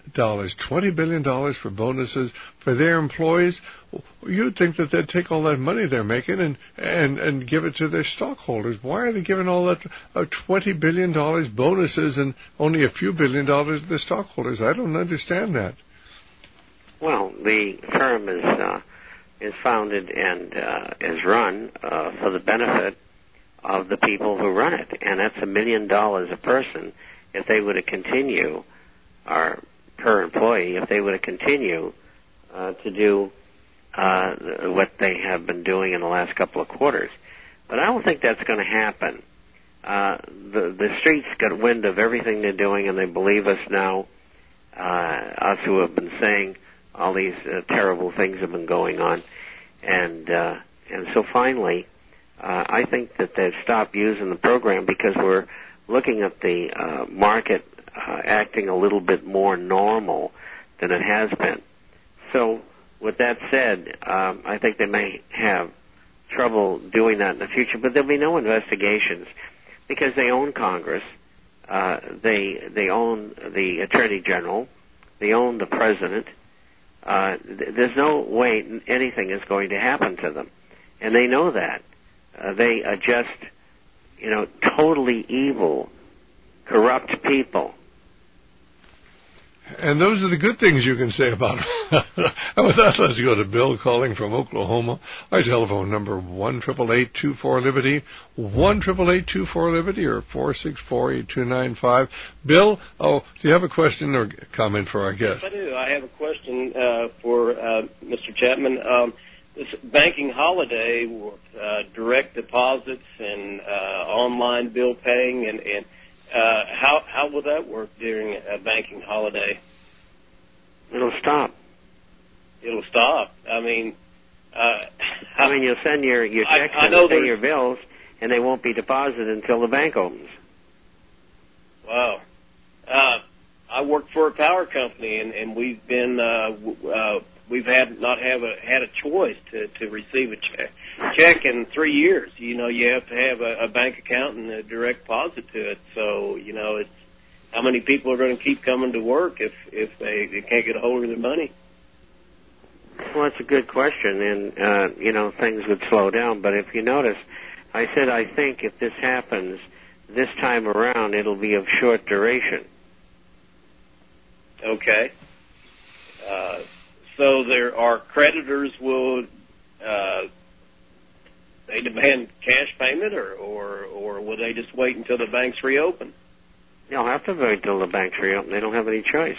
for bonuses for their employees. You'd think that they'd take all that money they're making and give it to their stockholders. Why are they giving all that $20 billion bonuses and only a few $1 billion to the stockholders? I don't understand that.
Well, the firm is founded and is run for the benefit of the people who run it, and that's $1 million a person if they were to continue, or per employee, if they were to continue to do what they have been doing in the last couple of quarters. But I don't think that's going to happen. The streets got wind of everything they're doing, and they believe us now, us who have been saying all these terrible things have been going on. And so finally, I think that they've stopped using the program because we're looking at the market acting a little bit more normal than it has been. So with that said, I think they may have trouble doing that in the future, but there'll be no investigations because they own Congress, they own the Attorney General, they own the President. There's no way anything is going to happen to them, and they know that. They are just, totally evil, corrupt people.
And those are the good things you can say about them. And with that, let's go to Bill calling from Oklahoma. Our telephone number, 1-888-24-LIBERTY, 1-888-24-LIBERTY, or 464-8295. Bill, do you have a question or comment for our guest?
I do. I have a question for Mr. Chapman. This banking holiday, direct deposits and online bill paying, and how will that work during a banking holiday?
It'll stop.
It'll stop. I mean,
you'll send your checks and pay your bills, and they won't be deposited until the bank opens.
Wow. I work for a power company, and we've been we've had a choice to receive a check in 3 years. You have to have a bank account and a direct deposit to it. So it's how many people are going to keep coming to work if they can't get a hold of their money?
Well, that's a good question, and things would slow down. But if you notice, I said I think if this happens this time around, it'll be of short duration.
Okay. So there are creditors will they demand cash payment, or will they just wait until the banks reopen?
They'll have to wait until the banks reopen. They don't have any choice.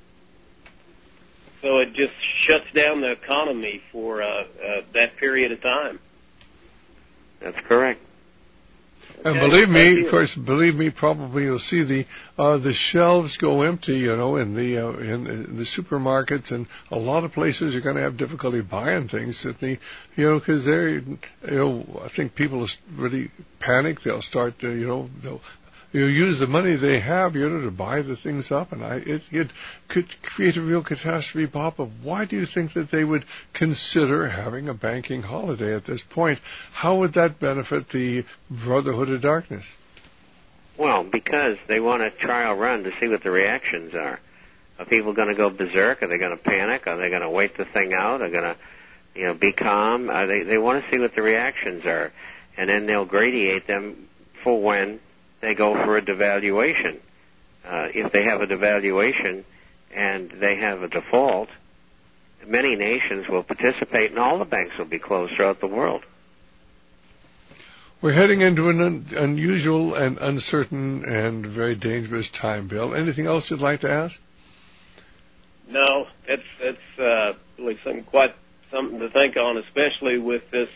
So it just shuts down the economy for that period of time.
That's correct.
And believe me, probably you'll see the shelves go empty, in the supermarkets, and a lot of places are going to have difficulty buying things that because I think people really panic. They'll start to, they'll use the money they have, to buy the things up, and it could create a real catastrophe, Bob. But why do you think that they would consider having a banking holiday at this point? How would that benefit the Brotherhood of Darkness?
Well, because they want a trial run to see what the reactions are. Are people going to go berserk? Are they going to panic? Are they going to wait the thing out? Are they going to, be calm? They want to see what the reactions are, and then they'll gradiate them for when they go for a devaluation. If they have a devaluation and they have a default, many nations will participate, and all the banks will be closed throughout the world.
We're heading into an unusual and uncertain and very dangerous time, Bill. Anything else you'd like to ask?
No, it's really something to think on, especially with this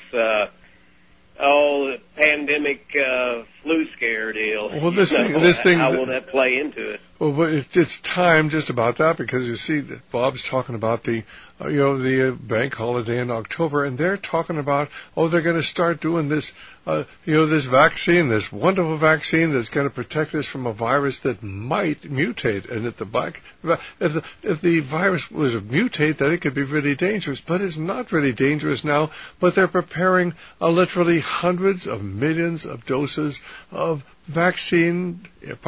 pandemic flu scare deal.
Well, this thing.
How will that play into it?
Well, but it's time just about that, because you see that Bob's talking about the bank holiday in October, and they're talking about they're going to start doing this this vaccine, this wonderful vaccine that's going to protect us from a virus that might mutate, and if the virus was mutate, then it could be really dangerous, but it's not really dangerous now. But they're preparing literally hundreds of millions of doses of vaccine,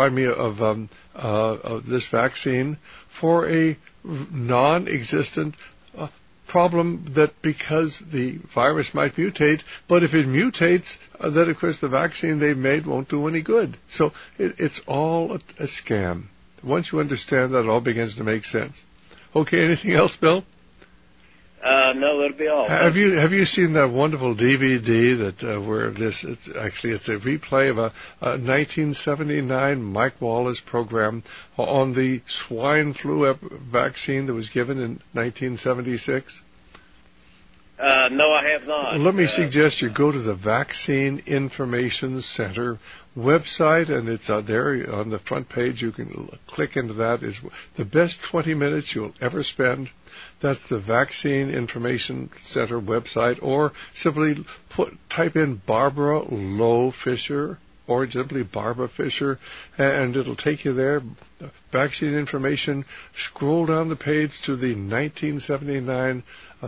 of this vaccine for a non-existent problem, that because the virus might mutate, but if it mutates, then of course the vaccine they've made won't do any good. So it's all a scam. Once you understand that, it all begins to make sense. Okay, anything else, Bill?
No, that'll be all.
Have you seen that wonderful DVD that where it's a replay of a 1979 Mike Wallace program on the swine flu vaccine that was given in 1976?
No, I have not.
Well, let me suggest you go to the Vaccine Information Center website, and it's there on the front page. You can click into that. It's the best 20 minutes you'll ever spend. That's the Vaccine Information Center website, or simply type in Barbara Lowe Fisher, or simply Barbara Fisher, and it'll take you there. Vaccine information. Scroll down the page to the 1979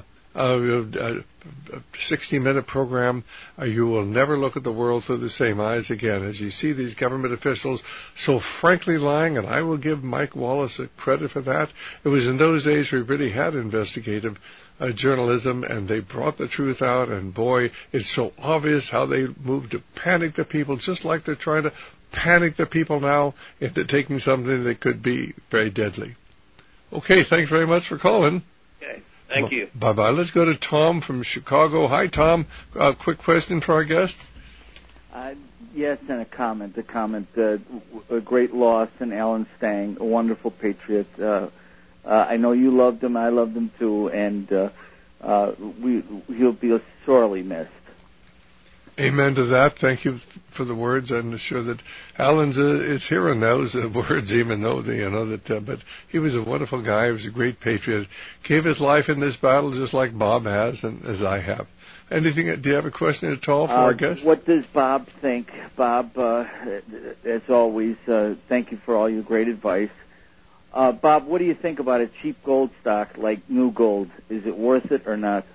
60-minute program. You will never look at the world through the same eyes again as you see these government officials so frankly lying, and I will give Mike Wallace credit for that. It was in those days we really had investigative journalism, and they brought the truth out, and boy, it's so obvious how they moved to panic the people, just like they're trying to panic the people now into taking something that could be very deadly. Okay, thanks very much for calling.
Okay. Thank you.
Bye-bye. Let's go to Tom from Chicago. Hi, Tom. Quick question for our guest.
Yes, and a comment. A great loss in Alan Stang, a wonderful patriot. I know you loved him. I loved him too, and he'll be sorely missed.
Amen to that. Thank you for the words. I'm sure that Alan is hearing those words, even though but he was a wonderful guy. He was a great patriot. Gave his life in this battle just like Bob has, and as I have. Anything? Do you have a question at all for our guest?
What does Bob think? Bob, as always, thank you for all your great advice. Bob, what do you think about a cheap gold stock like New Gold? Is it worth it or not?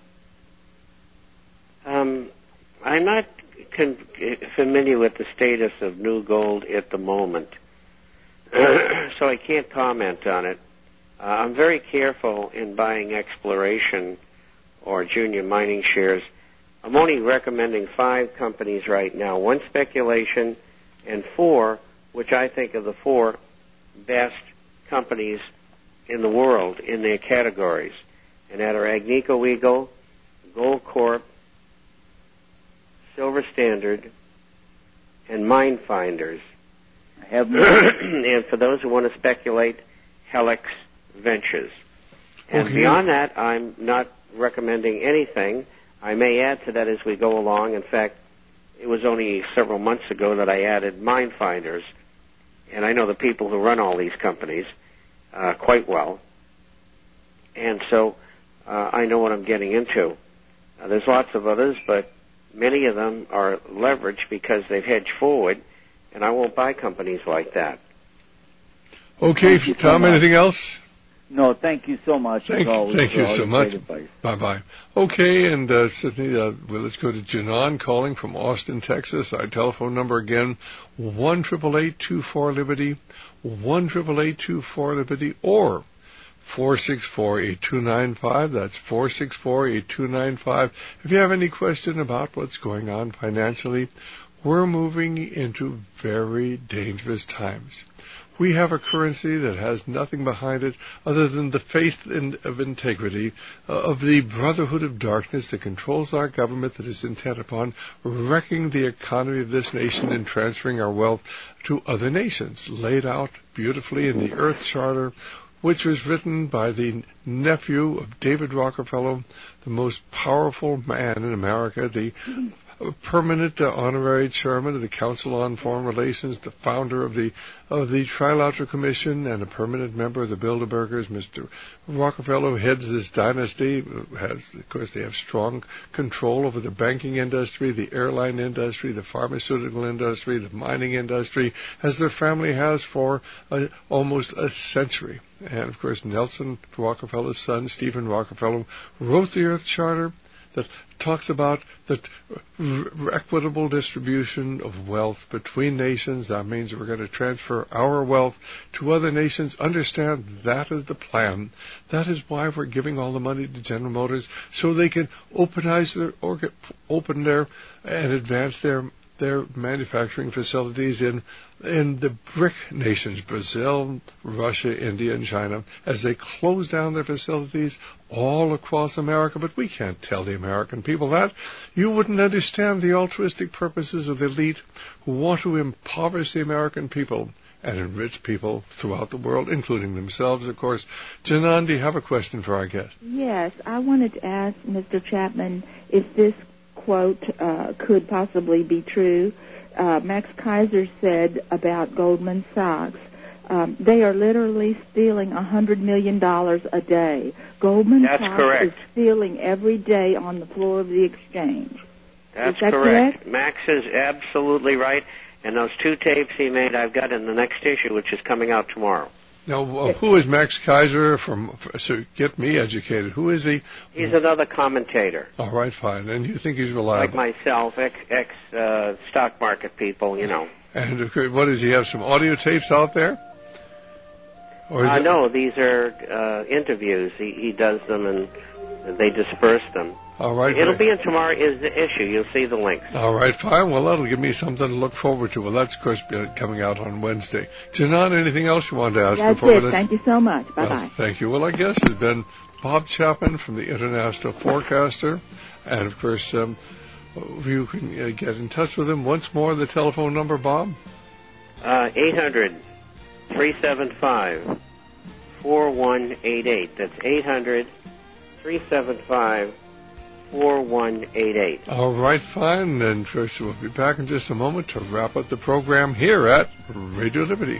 I'm not familiar with the status of New Gold at the moment, so I can't comment on it. I'm very careful in buying exploration or junior mining shares. I'm only recommending 5 companies right now, 1 speculation and 4, which I think are the 4 best companies in the world in their categories, and that are Agnico Eagle, Gold Corp, Silver Standard, and Mine Finders. And for those who want to speculate, Helix Ventures. And beyond that, I'm not recommending anything. I may add to that as we go along. In fact, it was only several months ago that I added Mine Finders, and I know the people who run all these companies quite well. And so I know what I'm getting into. There's lots of others, but many of them are leveraged because they've hedged forward, and I won't buy companies like that.
Okay, Tom, anything else?
No, thank you so much.
Thank you so much. Bye-bye. Okay, and Sydney, let's go to Janan calling from Austin, Texas. Our telephone number again, 1-888-24-LIBERTY, 1-888-24-LIBERTY, or 464-8295. That's 464-8295. If you have any question about what's going on financially, we're moving into very dangerous times. we have a currency that has nothing behind it other than the faith of integrity of the brotherhood of darkness that controls our government, that is intent upon wrecking the economy of this nation and transferring our wealth to other nations, laid out beautifully in the Earth Charter, which was written by the nephew of David Rockefeller, the most powerful man in America, the permanent honorary chairman of the Council on Foreign Relations, the founder of the Trilateral Commission, and a permanent member of the Bilderbergers. Mr. Rockefeller heads this dynasty. Of course, they have strong control over the banking industry, the airline industry, the pharmaceutical industry, the mining industry, as their family has for almost a century. And, of course, Nelson Rockefeller's son, Stephen Rockefeller, wrote the Earth Charter that talks about the equitable distribution of wealth between nations. That means we're going to transfer our wealth to other nations. Understand that is the plan. That is why we're giving all the money to General Motors, so they can open their and advance their manufacturing facilities in the BRIC nations, Brazil, Russia, India, and China, as they close down their facilities all across America. But we can't tell the American people that. You wouldn't understand the altruistic purposes of the elite who want to impoverish the American people and enrich people throughout the world, including themselves, of course. Janan, do you have a question for our guest?
Yes, I wanted to ask Mr. Chapman if this quote could possibly be true. Max Kaiser said about Goldman Sachs, they are literally stealing $100 million a day. Goldman Sachs is stealing every day on the floor of the exchange.
That's
is that
correct. Max is absolutely right. And those two tapes he made, I've got in the next issue, which is coming out tomorrow.
Now, who is Max Kaiser? So get me educated. Who is he?
He's another commentator.
All right, fine. And you think he's reliable?
Like myself, ex stock market people, you know.
And what does he have? Some audio tapes out there? Or is
no, these are interviews. He does them and they disperse them.
All right.
It'll be in tomorrow's issue. You'll see the links.
All right, fine. Well, that'll give me something to look forward to. Well, that's, of course, coming out on Wednesday. Janan, anything else you wanted to ask
That's
before
it. Thank you so much. Bye-bye.
Well, thank you. Well, I guess it's been Bob Chapman from the International Forecaster. And, of course, you can get in touch with him. Once more, the telephone number, Bob?
800-375-4188. That's 800-375-4188.
All right, fine. And first, we'll be back in just a moment to wrap up the program here at Radio Liberty.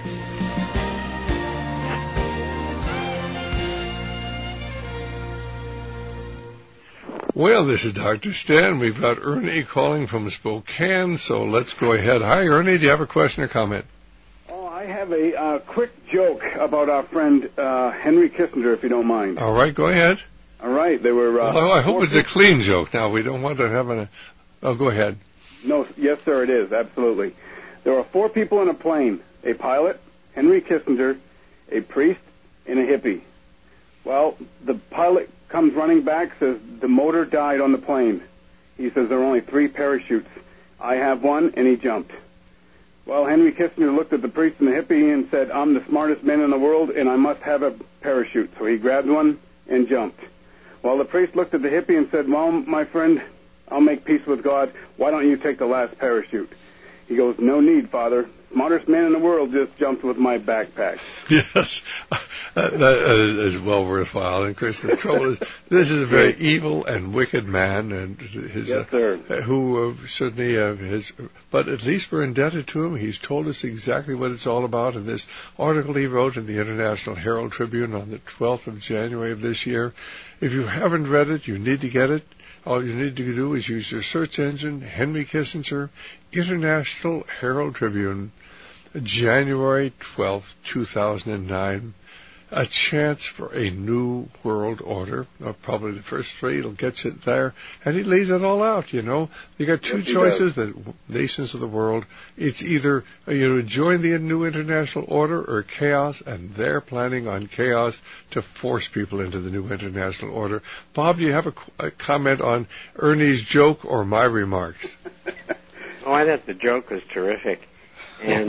Well, this is Dr. Stan. We've got Ernie calling from Spokane, so let's go ahead. Hi, Ernie. Do you have a question or comment?
Oh, I have a quick joke about our friend Henry Kissinger, if you don't mind.
All right, go ahead.
All right, there were...
well, I hope it's a clean joke. Now, we don't want to have Oh, go ahead.
No, yes, sir, it is, absolutely. There were 4 people in a plane, a pilot, Henry Kissinger, a priest, and a hippie. Well, the pilot comes running back, says the motor died on the plane. He says there are only 3 parachutes. I have one, and he jumped. Well, Henry Kissinger looked at the priest and the hippie and said, I'm the smartest man in the world, and I must have a parachute. So he grabbed one and jumped. Well, the priest looked at the hippie and said, well, my friend, I'll make peace with God. Why don't you take the last parachute? He goes, no need, Father. Smartest man in the world just jumped with my backpack.
Yes, that is well worthwhile. And, Chris, the trouble is, this is a very evil and wicked man, and
yes, sir.
Who certainly but at least we're indebted to him. He's told us exactly what it's all about in this article he wrote in the International Herald Tribune on the 12th of January of this year. If you haven't read it, you need to get it. All you need to do is use your search engine, Henry Kissinger, International Herald Tribune, January 12th, 2009. A chance for a new world order. Probably the first 3 will get you there. And he lays it all out, you know. You got 2 choices, the nations of the world. It's either join the new international order or chaos, and they're planning on chaos to force people into the new international order. Bob, do you have a comment on Ernie's joke or my remarks?
Oh, I thought the joke was terrific. And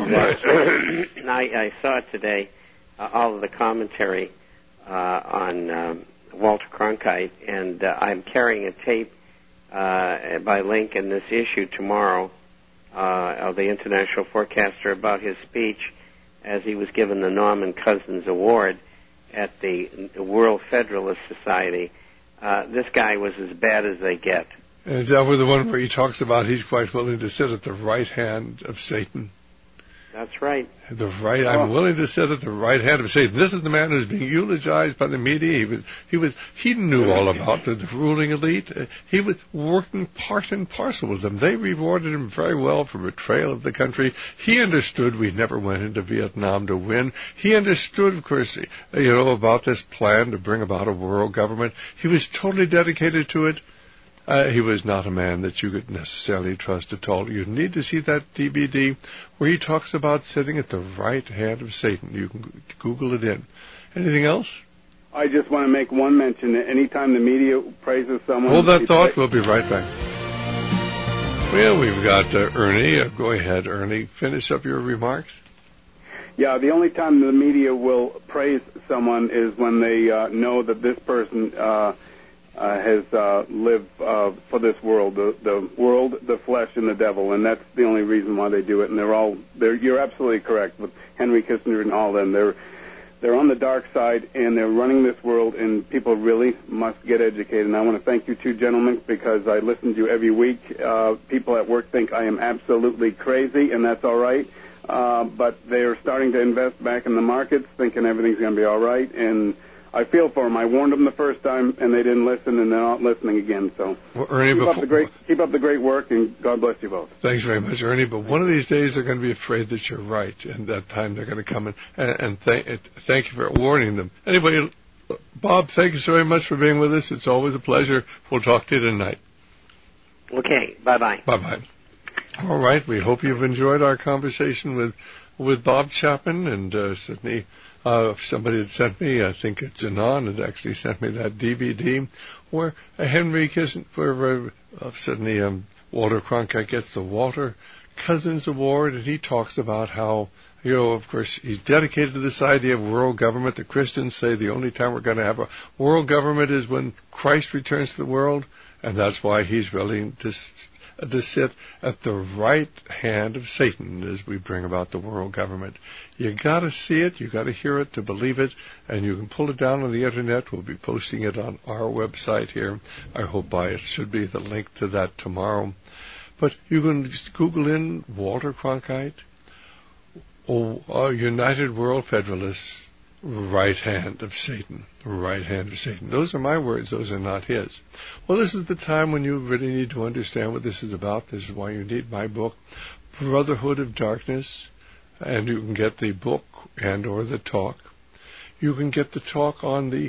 I saw today all of the commentary on Walter Cronkite, and I'm carrying a tape by link in this issue tomorrow of the International Forecaster about his speech as he was given the Norman Cousins Award at the World Federalist Society. This guy was as bad as they get.
And is that the one where he talks about he's quite willing to sit at the right hand of Satan?
That's right.
I'm willing to sit at the right hand of Satan. This is the man who's being eulogized by the media. He knew all about the ruling elite. He was working part and parcel with them. They rewarded him very well for betrayal of the country. He understood we never went into Vietnam to win. He understood, of course, about this plan to bring about a world government. He was totally dedicated to it. He was not a man that you could necessarily trust at all. You need to see that DVD where he talks about sitting at the right hand of Satan. You can Google it in. Anything else?
I just want to make one mention. Anytime the media praises someone...
Hold that thought. We'll be right back. Well, we've got Ernie. Go ahead, Ernie. Finish up your remarks.
Yeah, the only time the media will praise someone is when they know that this person... has lived for this world, the world, the flesh, and the devil, and that's the only reason why they do it. And you're absolutely correct with Henry Kissinger and all them. They're on the dark side, and they're running this world, and people really must get educated. And I want to thank you two gentlemen because I listen to you every week. People at work think I am absolutely crazy, and that's all right. But they're starting to invest back in the markets, thinking everything's going to be all right, and I feel for them. I warned them the first time, and they didn't listen, and they're not listening again. So
Ernie,
keep up the great work, and God bless you both.
Thanks very much, Ernie. But one of these days they're going to be afraid that you're right, and that time they're going to come in. And thank you for warning them. Anyway, Bob, thank you so very much for being with us. It's always a pleasure. We'll talk to you tonight.
Okay. Bye-bye.
Bye-bye. All right. We hope you've enjoyed our conversation with Bob Chapman and Sydney. Somebody had sent me, I think it's Janan, had actually sent me that DVD where Henry Kissinger, Sydney, Walter Cronkite gets the Walter Cousins Award, and he talks about how, of course, he's dedicated to this idea of world government. The Christians say the only time we're going to have a world government is when Christ returns to the world, and that's why he's willing to sit at the right hand of Satan as we bring about the world government. You got to see it, you got to hear it to believe it, and you can pull it down on the internet. We'll be posting it on our website here. I hope it should be the link to that tomorrow. But you can just Google in Walter Cronkite, United World Federalists, right hand of Satan. Right hand of Satan. Those are my words. Those are not his. Well, this is the time when you really need to understand what this is about. This is why you need my book, Brotherhood of Darkness. And you can get the book and or the talk. You can get the talk on the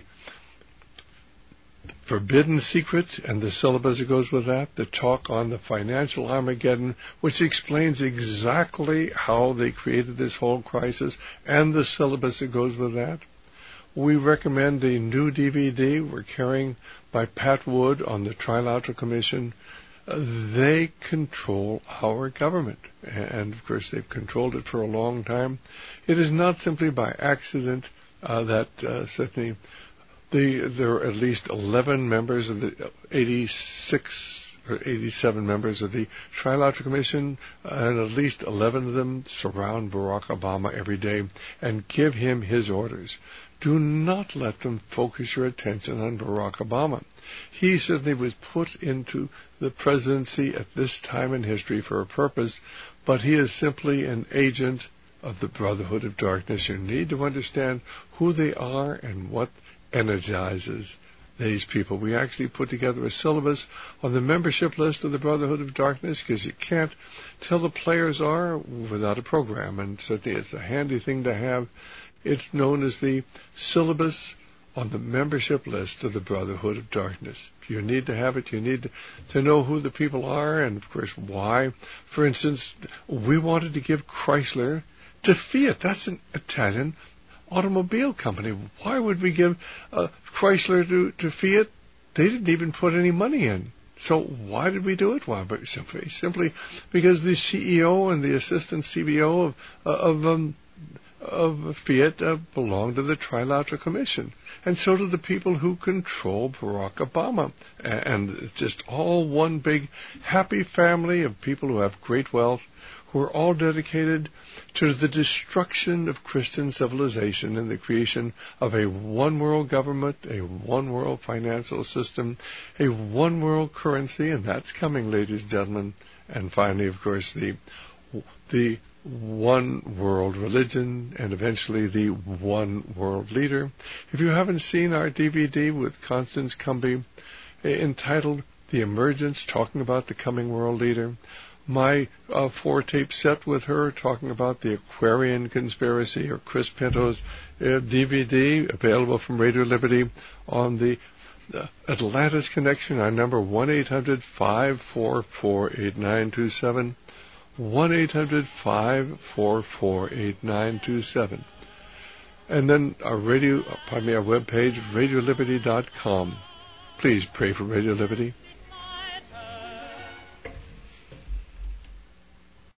Forbidden Secret and the syllabus that goes with that, the talk on the Financial Armageddon, which explains exactly how they created this whole crisis, and the syllabus that goes with that. We recommend a new DVD we're carrying by Pat Wood on the Trilateral Commission. They control our government, and of course they've controlled it for a long time. It is not simply by accident that Sydney. There are at least 11 members of the 86 or 87 members of the Trilateral Commission, and at least 11 of them surround Barack Obama every day and give him his orders. Do not let them focus your attention on Barack Obama. He certainly was put into the presidency at this time in history for a purpose, but he is simply an agent of the Brotherhood of Darkness. You need to understand who they are and what energizes these people. We actually put together a syllabus on the membership list of the Brotherhood of Darkness because you can't tell the players are without a program, and certainly it's a handy thing to have. It's known as the syllabus on the membership list of the Brotherhood of Darkness. You need to have it. You need to know who the people are and, of course, why. For instance, we wanted to give Chrysler to Fiat. That's an Italian automobile company. Why would we give Chrysler to Fiat? They didn't even put any money in. So why did we do it? Why? But simply because the CEO and the assistant CBO of Fiat belong to the Trilateral Commission. And so do the people who control Barack Obama. And it's just all one big happy family of people who have great wealth, who are all dedicated to the destruction of Christian civilization and the creation of a one-world government, a one-world financial system, a one-world currency, and that's coming, ladies and gentlemen. And finally, of course, the one world religion, and eventually the one world leader. If you haven't seen our DVD with Constance Cumby entitled The Emergence, talking about the coming world leader, my 4-tape set with her talking about the Aquarian conspiracy, or Chris Pinto's DVD, available from Radio Liberty on the Atlantis Connection. Our number 1-800-544-8927. 1-800-544-8927. And then our webpage, radioliberty.com. Please pray for Radio Liberty.